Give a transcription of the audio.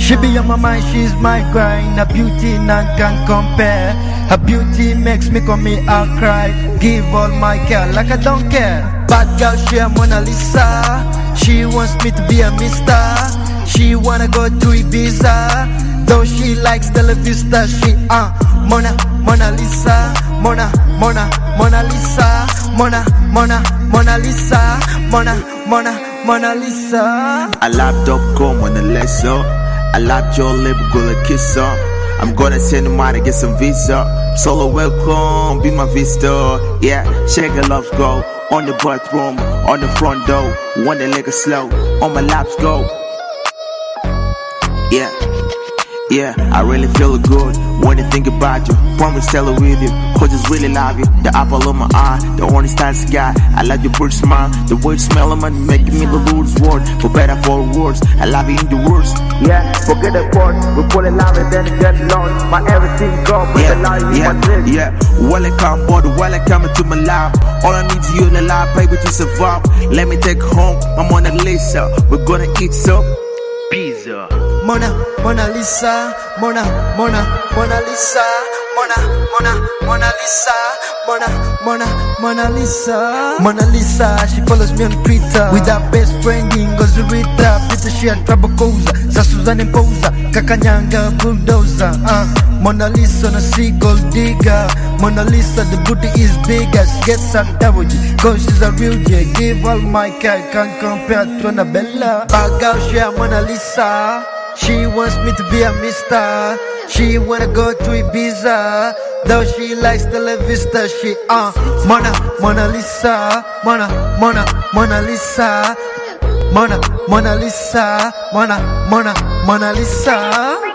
She be on my mind, she's my grind. Her beauty none can compare. Her beauty makes me come me I'll cry. Give all my care like I don't care. Bad girl, she a Mona Lisa. She wants me to be a mister. She wanna go to Ibiza. Though she likes Stella Vista. She Mona Lisa. Mona Lisa. Mona Lisa. Mona Lisa. I love .com Mona Lisa. I love your lip, gonna kiss her. I'm gonna send him out to get some visa. Solo welcome, be my vista. Yeah, shake it, love go. On the bathroom, on the front door. One the leg slow, on my laps go. Yeah, I really feel good when I think about you. Promise tell it with you, cause I really love you. The apple of my eye, the only star sky. I love your pretty smile, the way you smell of man, making me lose word. For better, for worse, I love you in the worst. Yeah, forget the part, we fall in love and then get lost. My everything go, but the life is my dream. Yeah, welcome, brother, welcome to my life. All I need is you in the life, baby, to survive. Let me take home my Mona Lisa. We're gonna eat some pizza. Mona Lisa, Mona Lisa, Mona Lisa, Mona Lisa. Mona Lisa, she follows me on Twitter with her best friend Ngozi Rita. Peter she a trouble causer, sa Suzanne Mpoza, Kakanyanga bulldozer. Mona Lisa na sea gold digger. Mona Lisa the booty is bigger. She gets a double G, cause she's a real J. Give all my care, can't compare to Annabella. Bad girl, she a Mona Lisa. She wants me to be a mister. She wanna go to Ibiza. Though she likes Stella Vista. She Mona Lisa. Mona Lisa. Mona Lisa. Mona Lisa.